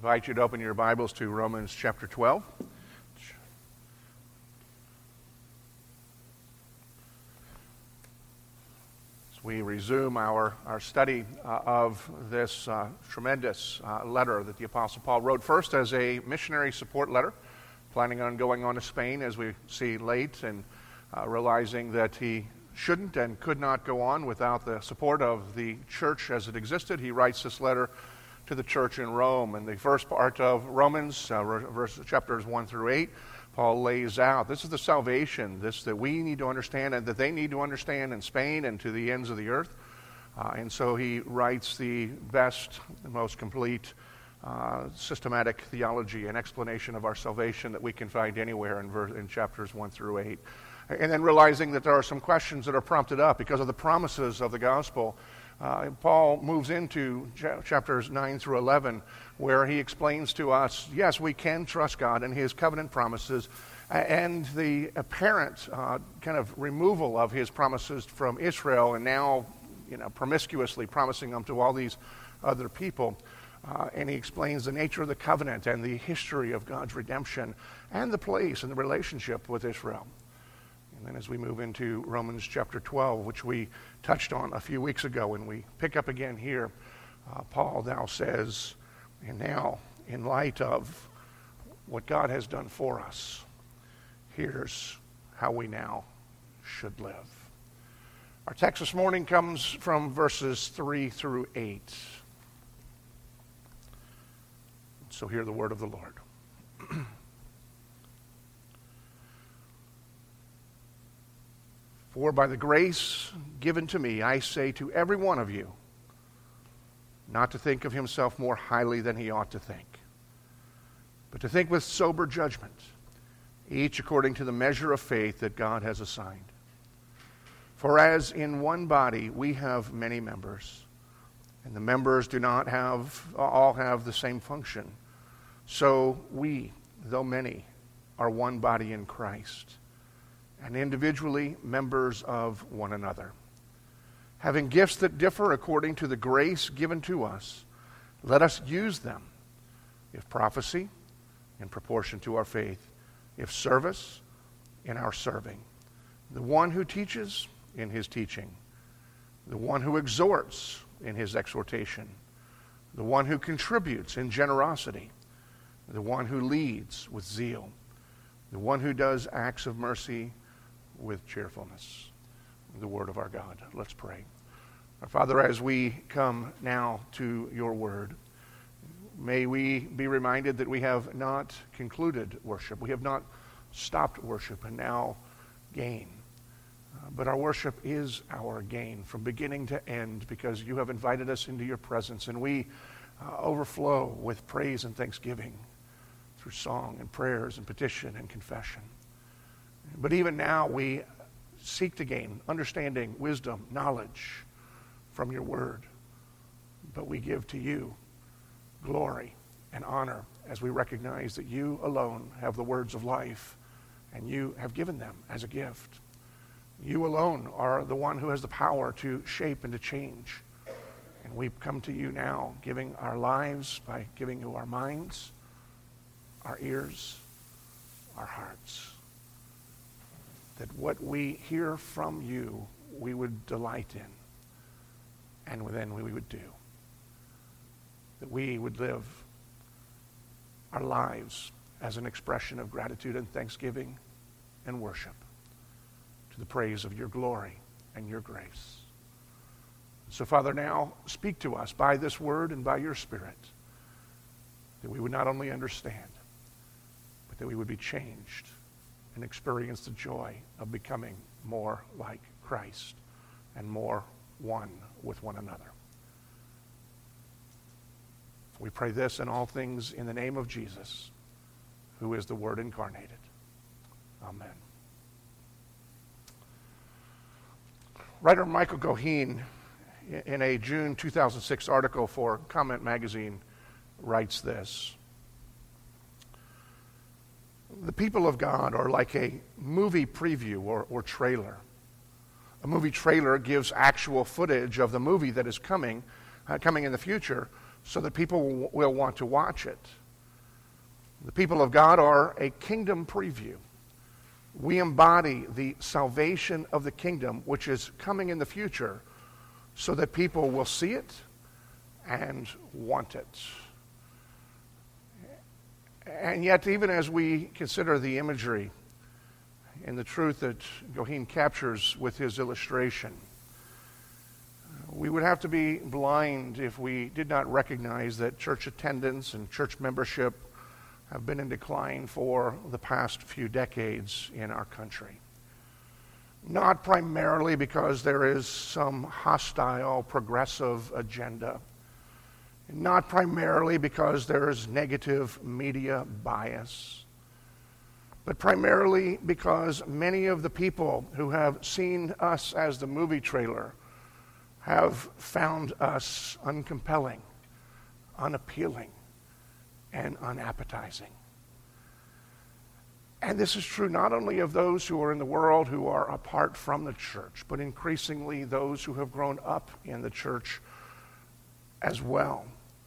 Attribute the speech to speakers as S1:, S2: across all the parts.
S1: invite you to open your Bibles to Romans chapter 12. As we resume our study of this tremendous letter that the Apostle Paul wrote, first as a missionary support letter, planning on going on to Spain, as we see late, and realizing that he shouldn't and could not go on without the support of the church as it existed. He writes this letter to the church in Rome. And the first part of Romans, chapters 1 through 8, Paul lays out, this is the salvation, this that we need to understand and that they need to understand in Spain and to the ends of the earth. And so he writes the best and most complete systematic theology and explanation of our salvation that we can find anywhere in chapters 1 through 8. And then realizing that there are some questions that are prompted up because of the promises of the gospel, Paul moves into chapters 9 through 11, where he explains to us, yes, we can trust God and his covenant promises, and the apparent kind of removal of his promises from Israel, and now promiscuously promising them to all these other people. And he explains the nature of the covenant and the history of God's redemption and the place and the relationship with Israel. And then as we move into Romans chapter 12, which we touched on a few weeks ago, and we pick up again here, Paul now says, and now in light of what God has done for us, here's how we now should live. Our text this morning comes from verses 3 through 8. So hear the word of the Lord. For by the grace given to me, I say to every one of you, not to think of himself more highly than he ought to think, but to think with sober judgment, each according to the measure of faith that God has assigned. For as in one body we have many members, and the members do not all have the same function, so we, though many, are one body in Christ, and individually members of one another. Having gifts that differ according to the grace given to us, let us use them. If prophecy, in proportion to our faith. If service, in our serving. The one who teaches, in his teaching. The one who exhorts, in his exhortation. The one who contributes, in generosity. The one who leads, with zeal. The one who does acts of mercy, with cheerfulness. The word of our God. Let's pray. Our Father, as we come now to your word, may we be reminded that we have not concluded worship. We have not stopped worship and now gain. But our worship is our gain from beginning to end, because you have invited us into your presence, and we overflow with praise and thanksgiving through song and prayers and petition and confession. But even now we seek to gain understanding, wisdom, knowledge from your word. But we give to you glory and honor as we recognize that you alone have the words of life, and you have given them as a gift. You alone are the one who has the power to shape and to change. And we come to you now, giving our lives by giving you our minds, our ears, our hearts. That what we hear from you, we would delight in, and then we would do. That we would live our lives as an expression of gratitude and thanksgiving and worship to the praise of your glory and your grace. So, Father, now speak to us by this word and by your Spirit, that we would not only understand, but that we would be changed and experience the joy of becoming more like Christ and more one with one another. We pray this and all things in the name of Jesus, who is the Word incarnated. Amen. Writer Michael Goheen, in a June 2006 article for Comment Magazine, writes this: the people of God are like a movie preview or trailer. A movie trailer gives actual footage of the movie that is coming, coming in the future, so that people will want to watch it. The people of God are a kingdom preview. We embody the salvation of the kingdom, which is coming in the future, so that people will see it and want it. And yet, even as we consider the imagery and the truth that Goheen captures with his illustration, we would have to be blind if we did not recognize that church attendance and church membership have been in decline for the past few decades in our country. Not primarily because there is some hostile, progressive agenda. Not primarily because there is negative media bias. But primarily because many of the people who have seen us as the movie trailer have found us uncompelling, unappealing, and unappetizing. And this is true not only of those who are in the world who are apart from the church, but increasingly those who have grown up in the church as well.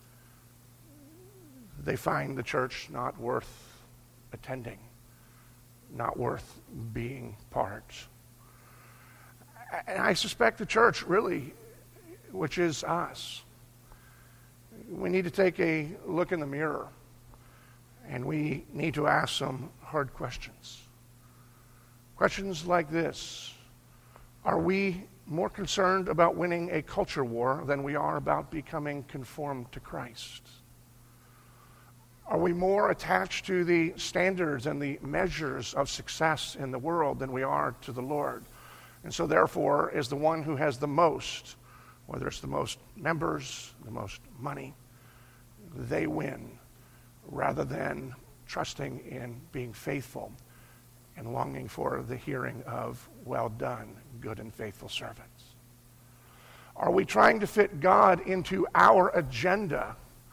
S1: They find the church not worth attending, not worth being part. And I suspect the church really, which is us, we need to take a look in the mirror, and we need to ask some hard questions. Questions like this: are we more concerned about winning a culture war than we are about becoming conformed to Christ? Are we more attached to the standards and the measures of success in the world than we are to the Lord? And so therefore, is the one who has the most, whether it's the most members, the most money, they win, rather than trusting in being faithful and longing for the hearing of, "Well done, good and faithful servants"? Are we trying to fit God into our agenda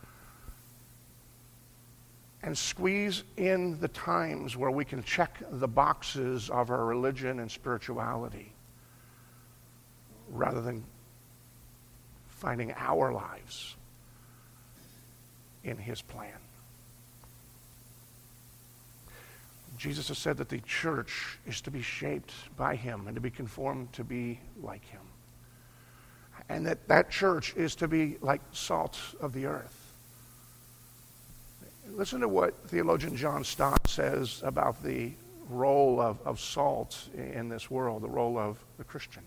S1: and squeeze in the times where we can check the boxes of our religion and spirituality, rather than finding our lives in his plan? Jesus has said that the church is to be shaped by him and to be conformed to be like him. And that church is to be like salt of the earth. Listen to what theologian John Stott says about the role of salt in this world, the role of the Christian.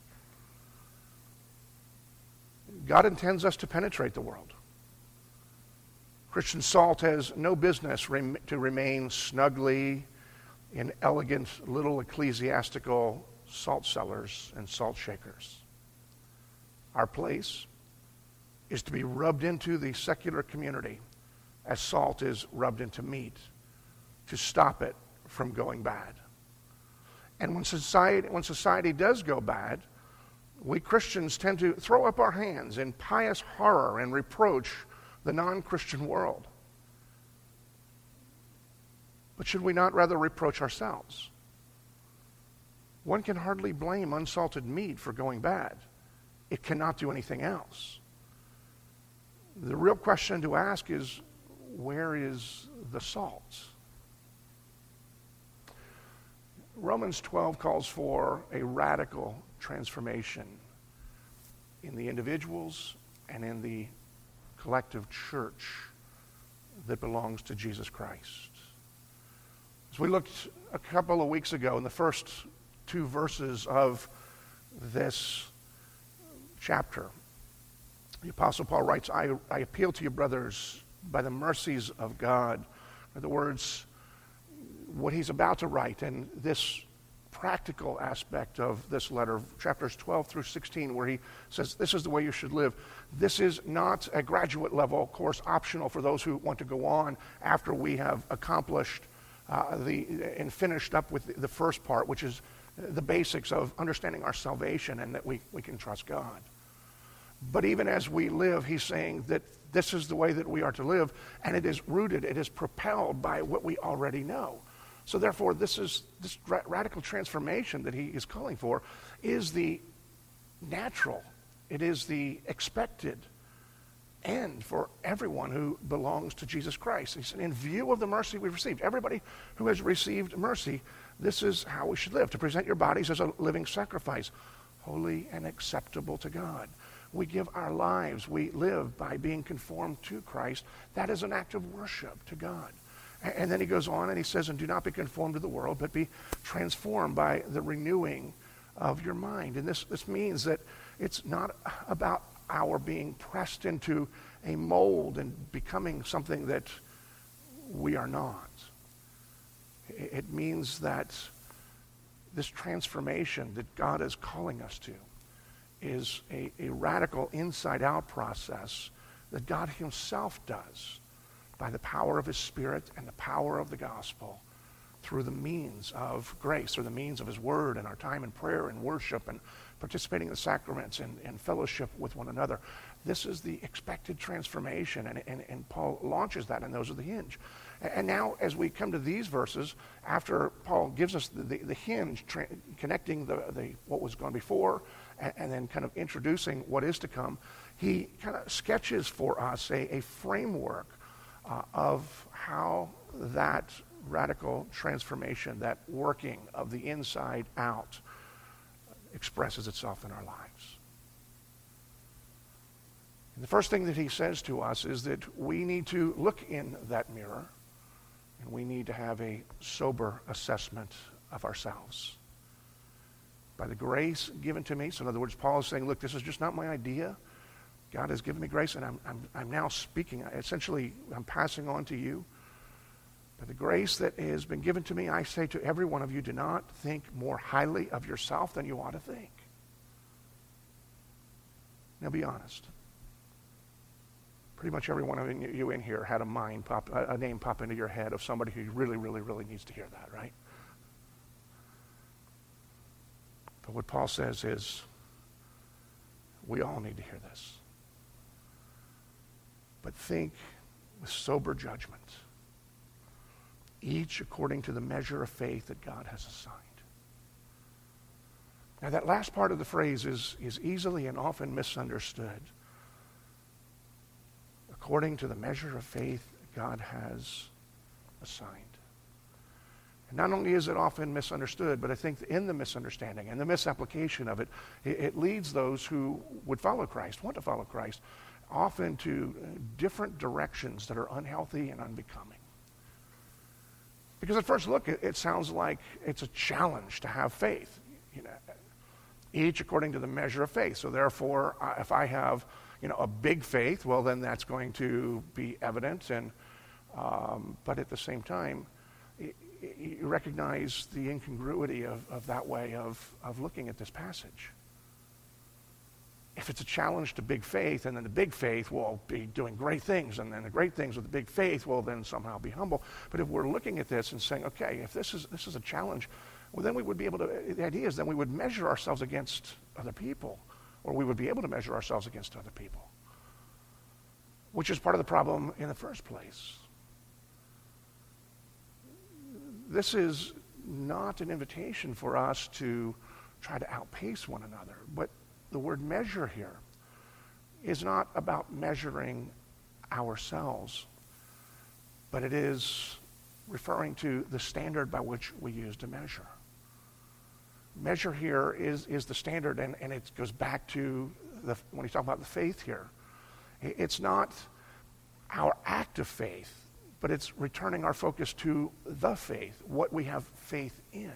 S1: God intends us to penetrate the world. Christian salt has no business to remain snugly in elegant little ecclesiastical salt cellars and salt shakers. Our place is to be rubbed into the secular community as salt is rubbed into meat, to stop it from going bad. And when society does go bad, we Christians tend to throw up our hands in pious horror and reproach the non-Christian world. But should we not rather reproach ourselves? One can hardly blame unsalted meat for going bad. It cannot do anything else. The real question to ask is, where is the salt? Romans 12 calls for a radical transformation in the individuals and in the collective church that belongs to Jesus Christ. As we looked a couple of weeks ago in the first two verses of this chapter, the Apostle Paul writes, I appeal to you, brothers, by the mercies of God. In other words, what he's about to write, and this practical aspect of this letter, chapters 12 through 16, where he says, this is the way you should live. This is not a graduate level course, optional for those who want to go on after we have accomplished and finished up with the first part, which is the basics of understanding our salvation and that we can trust God. But even as we live, he's saying that this is the way that we are to live, and it is rooted, it is propelled by what we already know. So therefore, this radical transformation that he is calling for is the natural, it is the expected end for everyone who belongs to Jesus Christ. He said, in view of the mercy we've received, everybody who has received mercy, this is how we should live, to present your bodies as a living sacrifice, holy and acceptable to God. We give our lives, we live by being conformed to Christ. That is an act of worship to God. And then he goes on and he says, and do not be conformed to the world, but be transformed by the renewing of your mind. And this means that it's not about our being pressed into a mold and becoming something that we are not. It means that this transformation that God is calling us to is a radical inside-out process that God himself does by the power of his Spirit and the power of the gospel through the means of grace, through the means of his word and our time in prayer and worship and participating in the sacraments and fellowship with one another. This is the expected transformation, and Paul launches that, and those are the hinge. And now, as we come to these verses, after Paul gives us the hinge, connecting the what was gone before, and then kind of introducing what is to come, he kind of sketches for us a framework of how that radical transformation, that working of the inside out, expresses itself in our lives. And the first thing that he says to us is that we need to look in that mirror, and we need to have a sober assessment of ourselves. By the grace given to me, so in other words, Paul is saying, look, this is just not my idea. God has given me grace, and I'm now speaking. Essentially, I'm passing on to you. By the grace that has been given to me, I say to every one of you, do not think more highly of yourself than you ought to think. Now be honest. Pretty much every one of you in here had a name pop into your head of somebody who really, really, really needs to hear that, right? But what Paul says is, we all need to hear this. But think with sober judgment, each according to the measure of faith that God has assigned. Now that last part of the phrase is easily and often misunderstood. According to the measure of faith God has assigned. And not only is it often misunderstood, but I think in the misunderstanding and the misapplication of it, it leads those who would follow Christ, want to follow Christ, often to different directions that are unhealthy and unbecoming. Because at first look, it sounds like it's a challenge to have faith. You know, each according to the measure of faith. So therefore, if I have, a big faith, well, then that's going to be evident. And but at the same time, you recognize the incongruity of that way of looking at this passage. If it's a challenge to big faith, and then the big faith will be doing great things, and then the great things with the big faith will then somehow be humble. But if we're looking at this and saying, okay, if this is a challenge, well, then we would be able to, the idea is then we would measure ourselves against other people, or we would be able to measure ourselves against other people, which is part of the problem in the first place. This is not an invitation for us to try to outpace one another, but the word measure here is not about measuring ourselves, but it is referring to the standard by which we use to measure. Measure here is the standard, and it goes back to when you talk about the faith here. It's not our act of faith, but it's returning our focus to the faith, what we have faith in.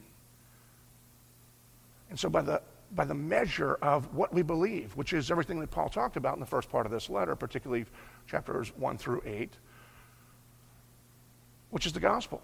S1: And so by the measure of what we believe, which is everything that Paul talked about in the first part of this letter, particularly chapters 1 through 8, which is the gospel.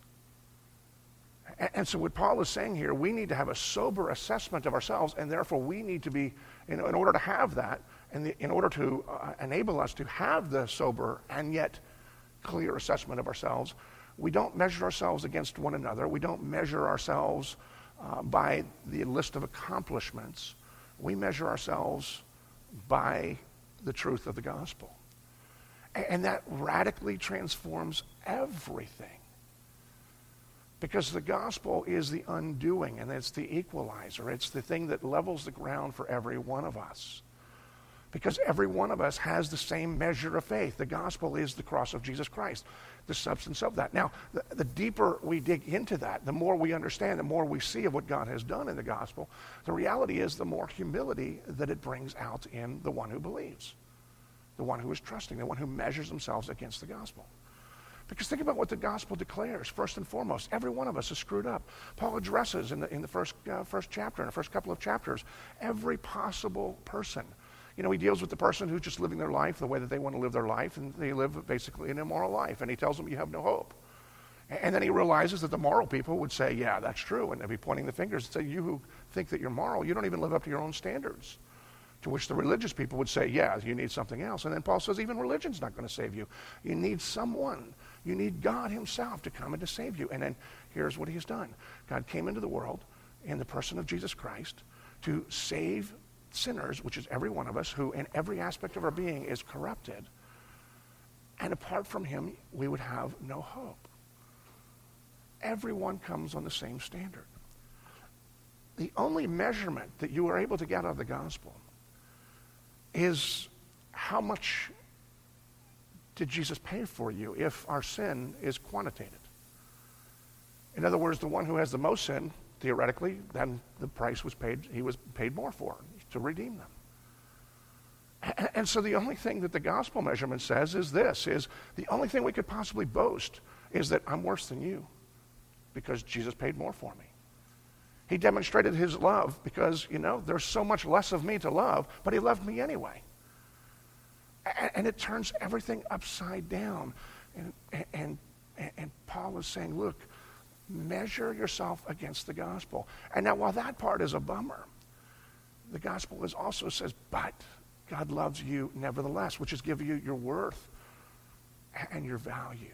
S1: And so what Paul is saying here, we need to have a sober assessment of ourselves, and therefore we need to be, in order to have that, and in order to enable us to have the sober and yet clear assessment of ourselves, we don't measure ourselves against one another. We don't measure ourselves by the list of accomplishments. We measure ourselves by the truth of the gospel. And that radically transforms everything. Because the gospel is the undoing, and it's the equalizer. It's the thing that levels the ground for every one of us. Because every one of us has the same measure of faith. The gospel is the cross of Jesus Christ, the substance of that. Now, the deeper we dig into that, the more we understand, the more we see of what God has done in the gospel, the reality is the more humility that it brings out in the one who believes, the one who is trusting, the one who measures themselves against the gospel. Because think about what the gospel declares. First and foremost, every one of us is screwed up. Paul addresses in the first chapter, in the first couple of chapters, every possible person. You know, he deals with the person who's just living their life the way that they want to live their life, and they live basically an immoral life. And he tells them, you have no hope. And then he realizes that the moral people would say, yeah, that's true. And they'd be pointing the fingers and say, you who think that you're moral, you don't even live up to your own standards. To which the religious people would say, yeah, you need something else. And then Paul says, even religion's not going to save you. You need someone. You need God himself to come and to save you. And then here's what he has done. God came into the world in the person of Jesus Christ to save sinners, which is every one of us, who in every aspect of our being is corrupted. And apart from him, we would have no hope. Everyone comes on the same standard. The only measurement that you are able to get out of the gospel is how much did Jesus pay for you if our sin is quantitated. In other words, the one who has the most sin, theoretically, then the price was paid, he was paid more for to redeem them. And so the only thing that the gospel measurement says is this, is the only thing we could possibly boast is that I'm worse than you because Jesus paid more for me. He demonstrated his love because, you know, there's so much less of me to love, but he loved me anyway. And it turns everything upside down. And Paul is saying, look, measure yourself against the gospel. And now while that part is a bummer, the gospel also says, but God loves you nevertheless, which is giving you your worth and your value.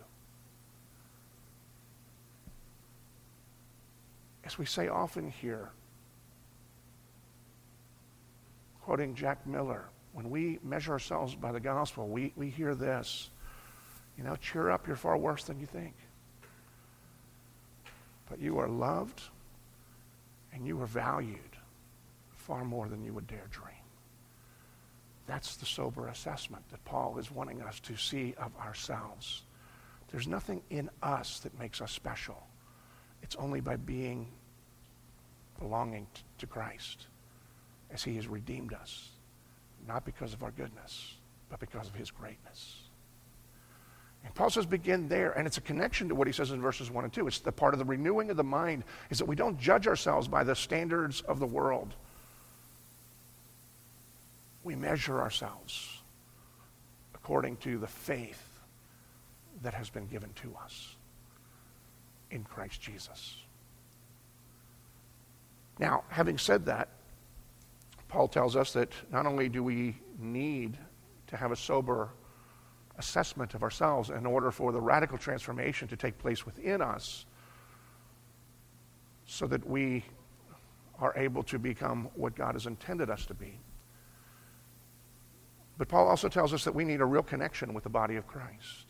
S1: As we say often here, quoting Jack Miller, when we measure ourselves by the gospel, we hear this, you know, cheer up, you're far worse than you think. But you are loved and you are valued far more than you would dare dream. That's the sober assessment that Paul is wanting us to see of ourselves. There's nothing in us that makes us special. It's only by belonging to Christ as he has redeemed us, not because of our goodness, but because of his greatness. And Paul says begin there, and it's a connection to what he says in verses 1 and 2. It's the part of the renewing of the mind is that we don't judge ourselves by the standards of the world. We measure ourselves according to the faith that has been given to us in Christ Jesus. Now, having said that, Paul tells us that not only do we need to have a sober assessment of ourselves in order for the radical transformation to take place within us so that we are able to become what God has intended us to be. But Paul also tells us that we need a real connection with the body of Christ.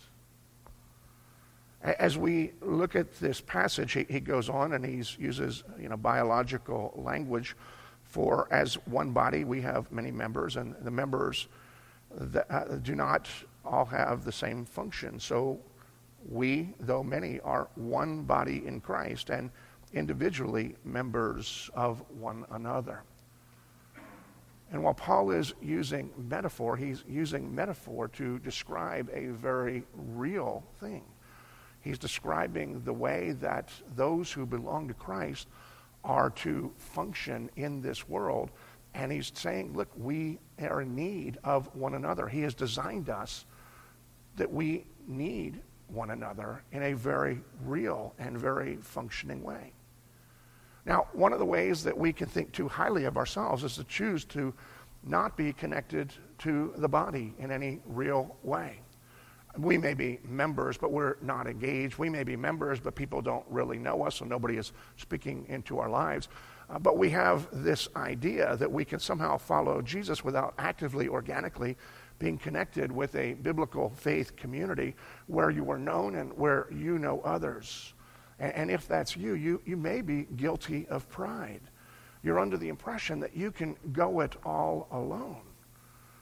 S1: As we look at this passage, he goes on and he uses biological language for as one body we have many members, and the members that do not all have the same function. So we, though many, are one body in Christ and individually members of one another. And while Paul is using metaphor, he's using metaphor to describe a very real thing. He's describing the way that those who belong to Christ are to function in this world. And he's saying, look, we are in need of one another. He has designed us that we need one another in a very real and very functioning way. Now, one of the ways that we can think too highly of ourselves is to choose to not be connected to the body in any real way. We may be members, but we're not engaged. We may be members, but people don't really know us, so nobody is speaking into our lives. But we have this idea that we can somehow follow Jesus without actively, organically being connected with a biblical faith community where you are known and where you know others. And if that's you may be guilty of pride. You're under the impression that you can go it all alone.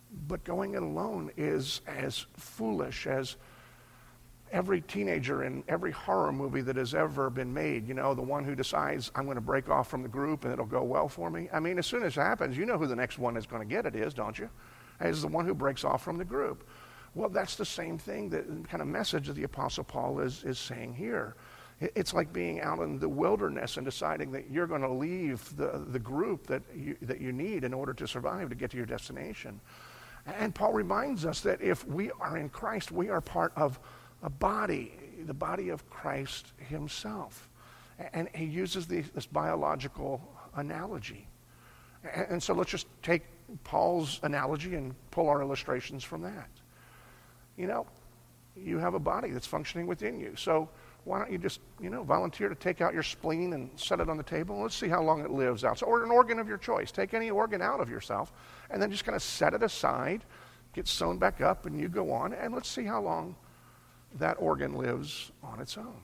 S1: But going it alone is as foolish as every teenager in every horror movie that has ever been made. You know, the one who decides, I'm going to break off from the group and it'll go well for me. I mean, as soon as it happens, you know who the next one is going to get it is, don't you? It's the one who breaks off from the group. Well, that's the same thing, the kind of message that the Apostle Paul is saying here. It's like being out in the wilderness and deciding that you're going to leave the group that you need in order to survive, to get to your destination. And Paul reminds us that if we are in Christ, we are part of a body, the body of Christ himself. And he uses this biological analogy. And so let's just take Paul's analogy and pull our illustrations from that. You know, you have a body that's functioning within you. So why don't you just, volunteer to take out your spleen and set it on the table, and let's see how long it lives out. So, or an organ of your choice. Take any organ out of yourself, and then just kind of set it aside, get sewn back up, and you go on, and let's see how long that organ lives on its own.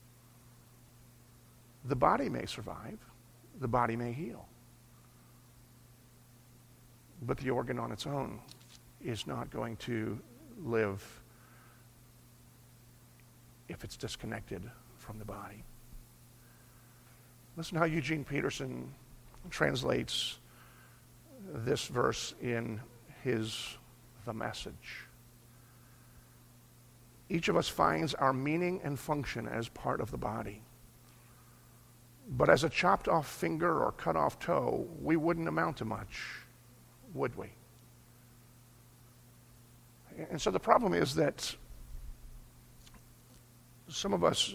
S1: The body may survive. The body may heal. But the organ on its own is not going to live if it's disconnected from the body. Listen how Eugene Peterson translates this verse in his The Message. Each of us finds our meaning and function as part of the body. But as a chopped off finger or cut off toe, we wouldn't amount to much, would we? And so the problem is that some of us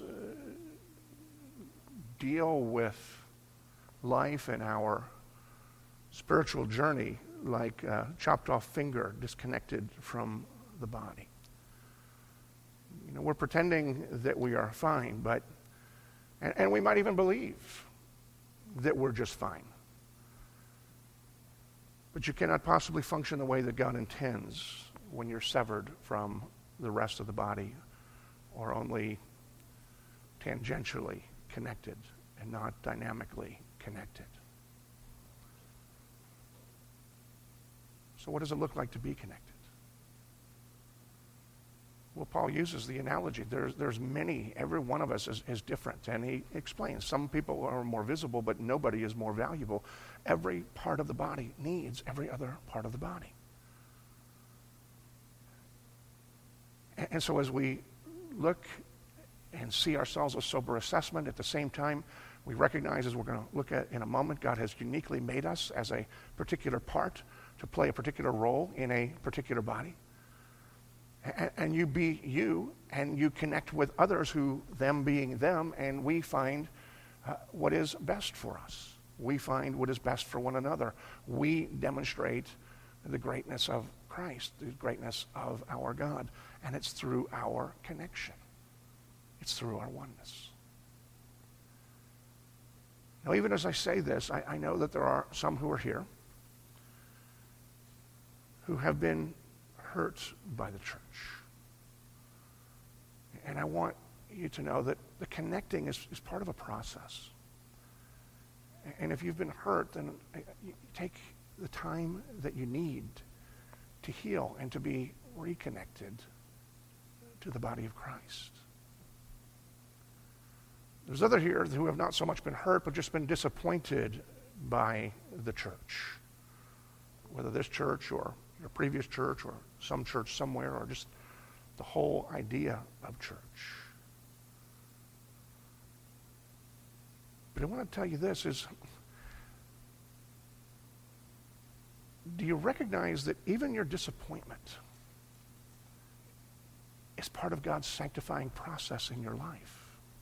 S1: deal with life and our spiritual journey like a chopped off finger disconnected from the body. We're pretending that we are fine, but and we might even believe that we're just fine. But you cannot possibly function the way that God intends when you're severed from the rest of the body, or only tangentially connected and not dynamically connected. So what does it look like to be connected? Well, Paul uses the analogy. There's many. Every one of us is different. And he explains some people are more visible, but nobody is more valuable. Every part of the body needs every other part of the body. And so as we look and see ourselves as sober assessment, at the same time, we recognize, as we're going to look at in a moment, God has uniquely made us as a particular part to play a particular role in a particular body. And you be you, and you connect with others, who them being them, and we find what is best for us. We find what is best for one another. We demonstrate the greatness of Christ, the greatness of our God, and it's through our connection. It's through our oneness. Now, even as I say this, I know that there are some who are here who have been hurt by the church. And I want you to know that the connecting is part of a process. And if you've been hurt, then you take the time that you need to heal and to be reconnected to the body of Christ. There's others here who have not so much been hurt, but just been disappointed by the church. Whether this church or your previous church or some church somewhere, or just the whole idea of church. But I want to tell you this is, do you recognize that even your disappointment is part of God's sanctifying process in your life?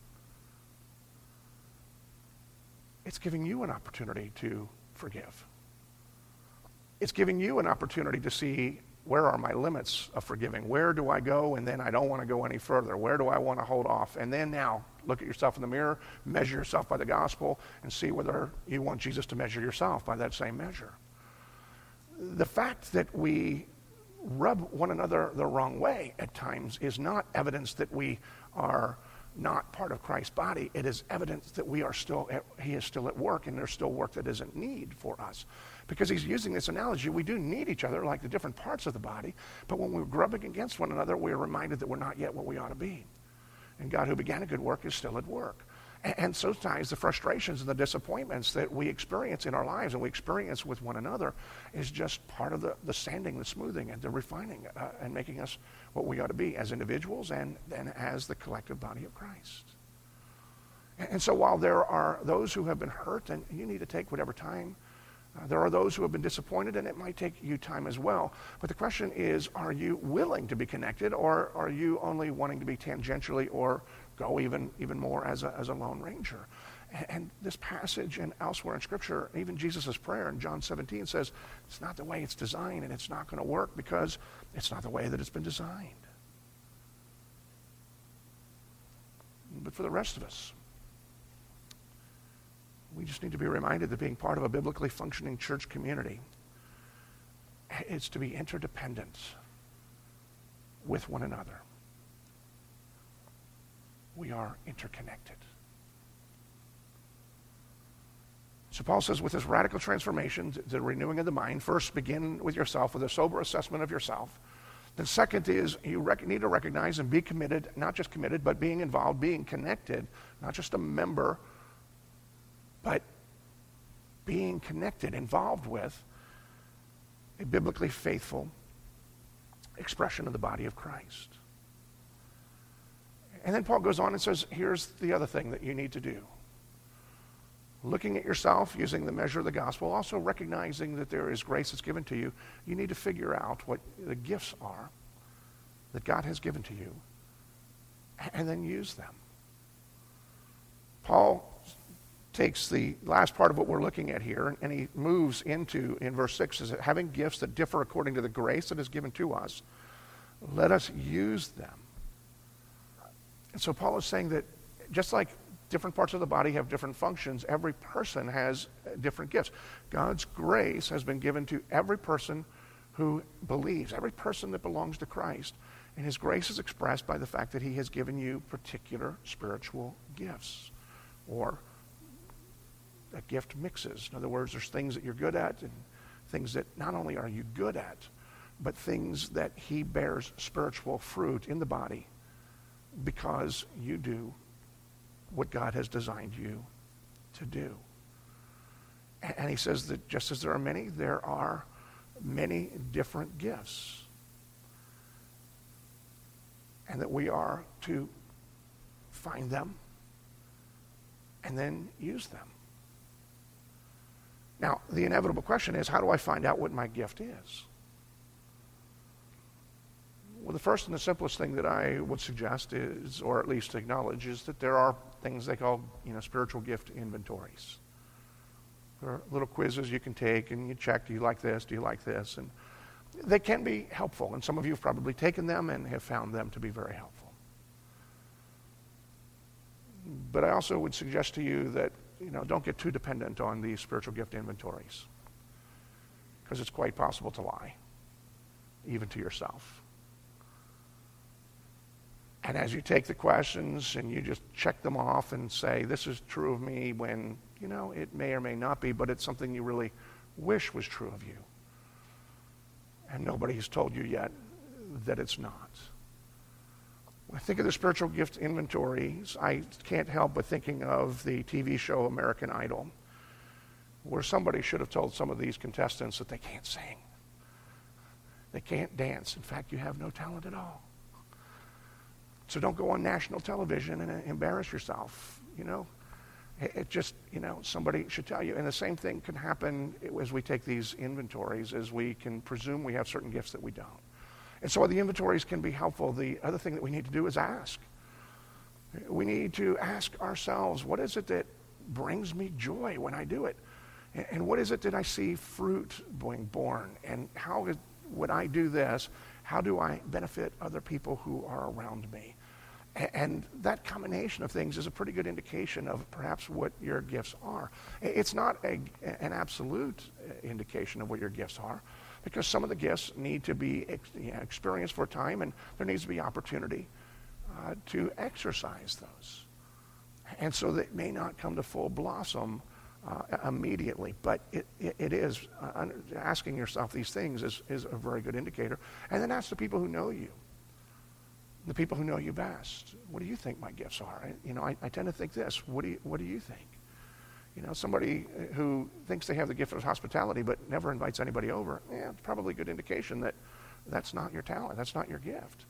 S1: It's giving you an opportunity to forgive. It's giving you an opportunity to see, where are my limits of forgiving? Where do I go and then I don't want to go any further? Where do I want to hold off? And then now, look at yourself in the mirror, measure yourself by the gospel, and see whether you want Jesus to measure yourself by that same measure. The fact that we rub one another the wrong way at times is not evidence that we are not part of Christ's body. It is evidence that he is still at work, and there's still work that isn't need for us. Because he's using this analogy. We do need each other like the different parts of the body, but when we're grubbing against one another, we're reminded that we're not yet what we ought to be. And God who began a good work is still at work. And sometimes the frustrations and the disappointments that we experience in our lives and we experience with one another is just part of the sanding, the smoothing, and the refining and making us what we ought to be as individuals and as the collective body of Christ. And so while there are those who have been hurt, and you need to take whatever time, there are those who have been disappointed, and it might take you time as well. But the question is, are you willing to be connected, or are you only wanting to be tangentially or go even more as a lone ranger? And this passage and elsewhere in Scripture, even Jesus' prayer in John 17 says, it's not the way it's designed, and it's not going to work because it's not the way that it's been designed. But for the rest of us, we just need to be reminded that being part of a biblically functioning church community is to be interdependent with one another. We are interconnected. So Paul says with this radical transformation, the renewing of the mind, first begin with yourself, with a sober assessment of yourself. Then second is you need to recognize and be committed, not just committed, but being involved, being connected, not just a member, but being connected, involved with a biblically faithful expression of the body of Christ. And then Paul goes on and says, here's the other thing that you need to do. Looking at yourself, using the measure of the gospel, also recognizing that there is grace that's given to you, you need to figure out what the gifts are that God has given to you, and then use them. Paul takes the last part of what we're looking at here, and he moves into, in verse 6, is that having gifts that differ according to the grace that is given to us, let us use them. And so Paul is saying that just like different parts of the body have different functions, every person has different gifts. God's grace has been given to every person who believes, every person that belongs to Christ. And his grace is expressed by the fact that he has given you particular spiritual gifts, or a gift mixes. In other words, there's things that you're good at and things that not only are you good at, but things that he bears spiritual fruit in the body because you do what God has designed you to do. And he says that just as there are many different gifts. And that we are to find them and then use them. Now, the inevitable question is, how do I find out what my gift is? Well, the first and the simplest thing that I would suggest is, or at least acknowledge, is that there are things they call, spiritual gift inventories. There are little quizzes you can take, and you check, do you like this, do you like this? And they can be helpful, and some of you have probably taken them and have found them to be very helpful. But I also would suggest to you that, don't get too dependent on these spiritual gift inventories, because it's quite possible to lie, even to yourself. And as you take the questions and you just check them off and say, this is true of me, when, it may or may not be, but it's something you really wish was true of you. And nobody has told you yet that it's not. When I think of the spiritual gift inventories, I can't help but thinking of the TV show American Idol, where somebody should have told some of these contestants that they can't sing. They can't dance. In fact, you have no talent at all. So don't go on national television and embarrass yourself, It just, somebody should tell you. And the same thing can happen as we take these inventories, as we can presume we have certain gifts that we don't. And so the inventories can be helpful. The other thing that we need to do is ask. We need to ask ourselves, what is it that brings me joy when I do it? And what is it that I see fruit being born? And when I do this, how do I benefit other people who are around me? And that combination of things is a pretty good indication of perhaps what your gifts are. It's not an absolute indication of what your gifts are, because some of the gifts need to be experienced for a time, and there needs to be opportunity to exercise those. And so they may not come to full blossom immediately. But it is, asking yourself these things is a very good indicator. And then ask the people who know you, the people who know you best. What do you think my gifts are? I tend to think this. What do you think? Somebody who thinks they have the gift of hospitality but never invites anybody over, it's probably a good indication that that's not your talent, that's not your gift.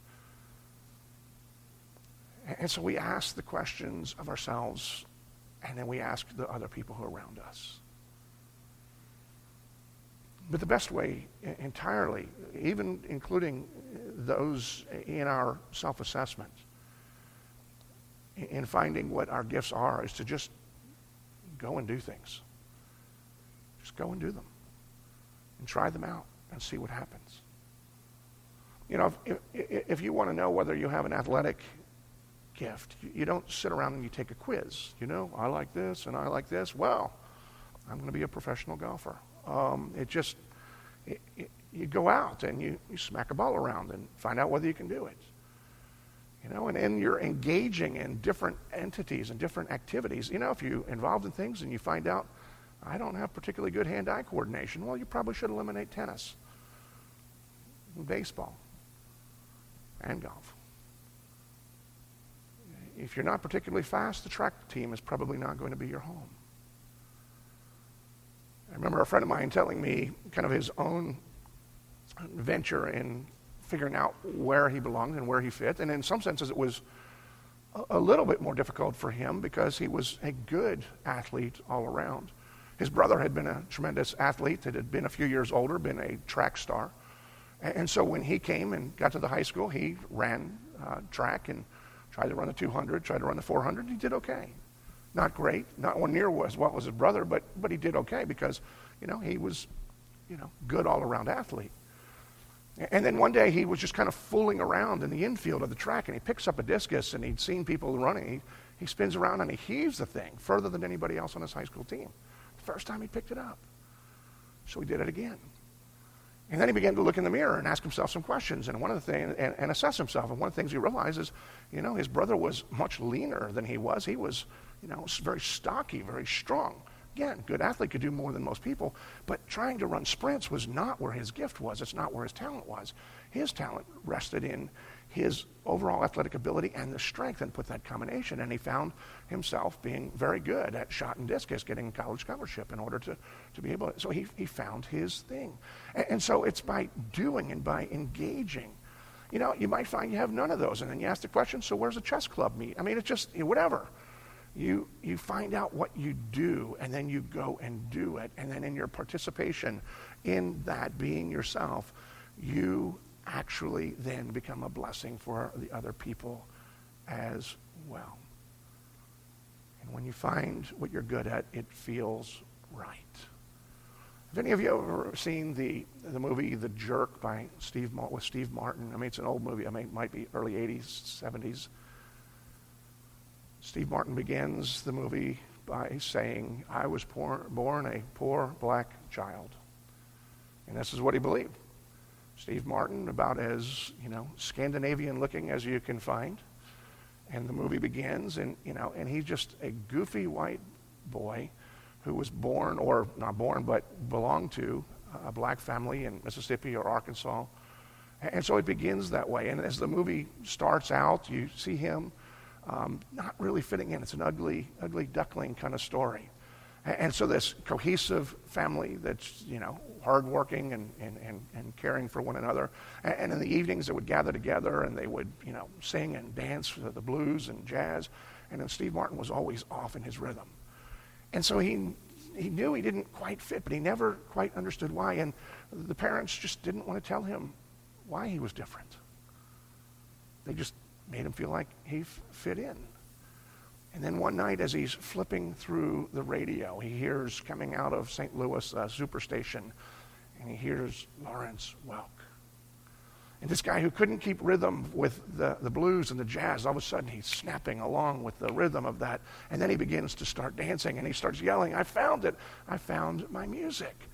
S1: And so we ask the questions of ourselves, and then we ask the other people who are around us. But the best way entirely, even including those in our self-assessment, in finding what our gifts are, is to just go and do things. Just go and do them. And try them out and see what happens. If you want to know whether you have an athletic gift, you don't sit around and you take a quiz. I like this and I like this. Well, I'm going to be a professional golfer. You go out and you smack a ball around and find out whether you can do it. And then you're engaging in different entities and different activities. If you're involved in things and you find out, I don't have particularly good hand-eye coordination, well, you probably should eliminate tennis, baseball, and golf. If you're not particularly fast, the track team is probably not going to be your home. I remember a friend of mine telling me kind of his own venture in figuring out where he belonged and where he fit. And in some senses, it was a little bit more difficult for him because he was a good athlete all around. His brother had been a tremendous athlete that had been a few years older, been a track star. And so when he came and got to the high school, he ran track and tried to run the 200, tried to run the 400. He did okay. Not great, not one near as well as his brother, but he did okay because, he was, good all-around athlete. And then one day he was just kind of fooling around in the infield of the track, and he picks up a discus, and he'd seen people running. He spins around and he heaves the thing further than anybody else on his high school team. The first time he picked it up. So he did it again. And then he began to look in the mirror and ask himself some questions, and one of the things, and assess himself. And one of the things he realized is, his brother was much leaner than he was. He was, very stocky, very strong. Again, good athlete, could do more than most people, but trying to run sprints was not where his gift was. It's not where his talent was. His talent rested in his overall athletic ability and the strength, and put that combination. And he found himself being very good at shot and discus, getting a college scholarship in order to be able to. So he found his thing. And so it's by doing and by engaging. You might find you have none of those, and then you ask the question, so where's a chess club meet? It's just whatever. You find out what you do, and then you go and do it. And then in your participation in that, being yourself, you actually then become a blessing for the other people as well. And when you find what you're good at, it feels right. Have any of you ever seen the movie The Jerk by Steve Martin? It's an old movie. It might be early 80s, 70s. Steve Martin begins the movie by saying, I was born a poor black child. And this is what he believed. Steve Martin, about as, Scandinavian looking as you can find. And the movie begins, and he's just a goofy white boy who was born, or not born, but belonged to a black family in Mississippi or Arkansas. And so it begins that way. And as the movie starts out, you see him not really fitting in. It's an ugly duckling kind of story. And so this cohesive family that's, hardworking and caring for one another. And in the evenings, they would gather together and they would, sing and dance the blues and jazz. And then Steve Martin was always off in his rhythm. And so he knew he didn't quite fit, but he never quite understood why. And the parents just didn't want to tell him why he was different. They just made him feel like he fit in. And then one night, as he's flipping through the radio, he hears coming out of St. Louis Superstation, and he hears Lawrence Welk. And this guy who couldn't keep rhythm with the blues and the jazz, all of a sudden he's snapping along with the rhythm of that. And then he begins to start dancing, and he starts yelling, I found it. I found my music.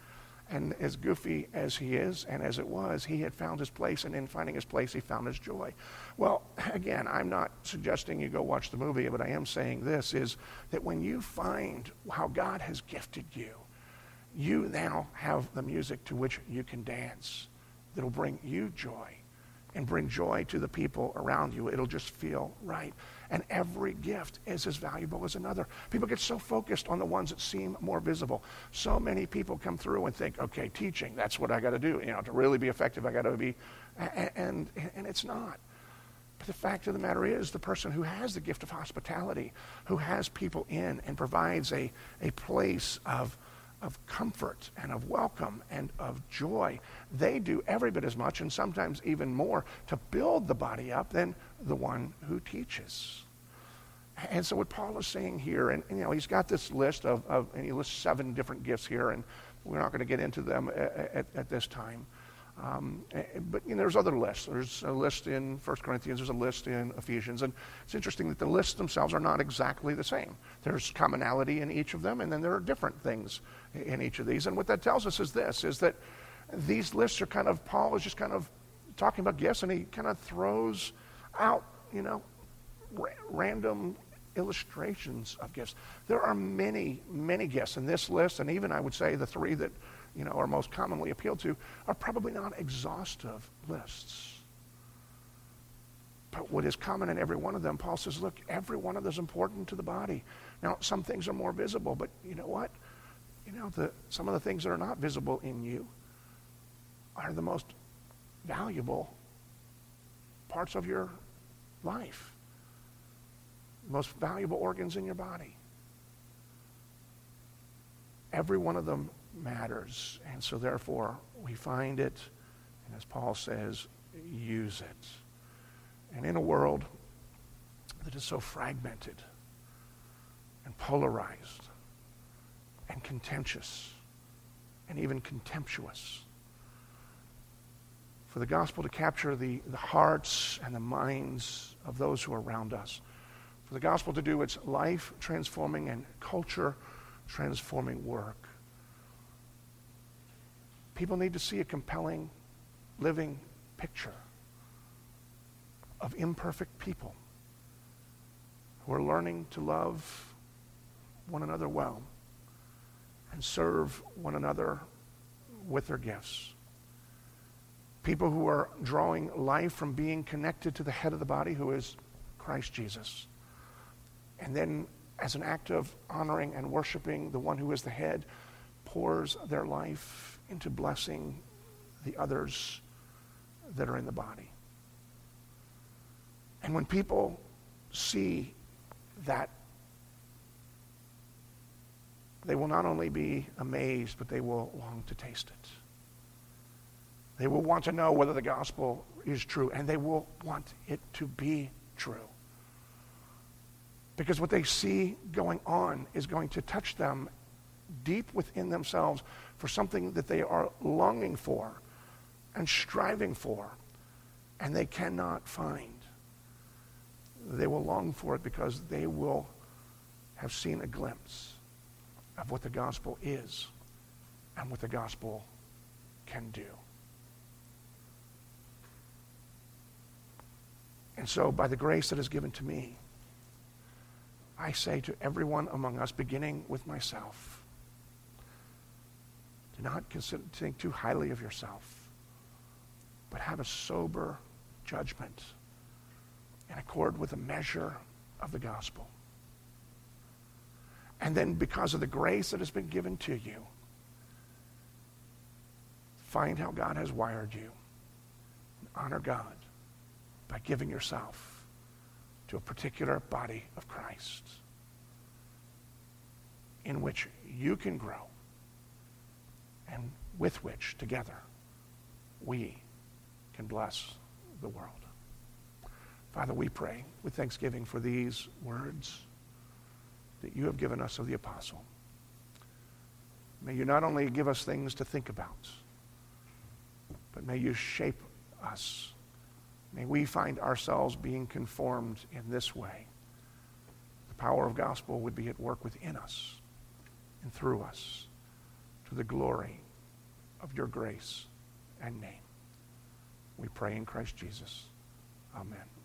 S1: And as goofy as he is, and as it was, he had found his place, and in finding his place, he found his joy. Well, again, I'm not suggesting you go watch the movie, but I am saying this, is that when you find how God has gifted you, you now have the music to which you can dance that'll bring you joy and bring joy to the people around you. It'll just feel right. And every gift is as valuable as another. People get so focused on the ones that seem more visible. So many people come through and think, okay, teaching, that's what I got to do. To really be effective, I got to be, and it's not. But the fact of the matter is, the person who has the gift of hospitality, who has people in and provides a place of comfort and of welcome and of joy, they do every bit as much and sometimes even more to build the body up than the one who teaches. And so what Paul is saying here, and he's got this list and he lists 7 different gifts here, and we're not going to get into them at this time. But there's other lists. There's a list in 1 Corinthians, there's a list in Ephesians, and it's interesting that the lists themselves are not exactly the same. There's commonality in each of them, and then there are different things in each of these. And what that tells us is this, is that these lists are Paul is just kind of talking about gifts, and he kind of throws out, random illustrations of gifts. There are many, many gifts in this list, and even I would say the 3 that are most commonly appealed to are probably not exhaustive lists. But what is common in every one of them, Paul says, look, every one of them is important to the body. Now, some things are more visible, but you know what? Some of the things that are not visible in you are the most valuable parts of your life, most valuable organs in your body. Every one of them matters, and so therefore we find it, and as Paul says, use it. And in a world that is so fragmented and polarized and contentious and even contemptuous, for the gospel to capture the hearts and the minds of those who are around us, for the gospel to do its life-transforming and culture-transforming work, people need to see a compelling, living picture of imperfect people who are learning to love one another well and serve one another with their gifts. People who are drawing life from being connected to the head of the body, who is Christ Jesus. And then, as an act of honoring and worshiping the one who is the head, pours their life into blessing the others that are in the body. And when people see that, they will not only be amazed, but they will long to taste it. They will want to know whether the gospel is true, and they will want it to be true. Because what they see going on is going to touch them deep within themselves for something that they are longing for and striving for, and they cannot find. They will long for it because they will have seen a glimpse of what the gospel is and what the gospel can do. And so, by the grace that is given to me, I say to everyone among us, beginning with myself, do not think too highly of yourself, but have a sober judgment in accord with the measure of the gospel. And then, because of the grace that has been given to you, find how God has wired you and honor God by giving yourself to a particular body of Christ in which you can grow and with which together we can bless the world. Father, we pray with thanksgiving for these words that you have given us of the apostle. May you not only give us things to think about, but may you shape us. May we find ourselves being conformed in this way. The power of gospel would be at work within us and through us to the glory of your grace and name. We pray in Christ Jesus. Amen.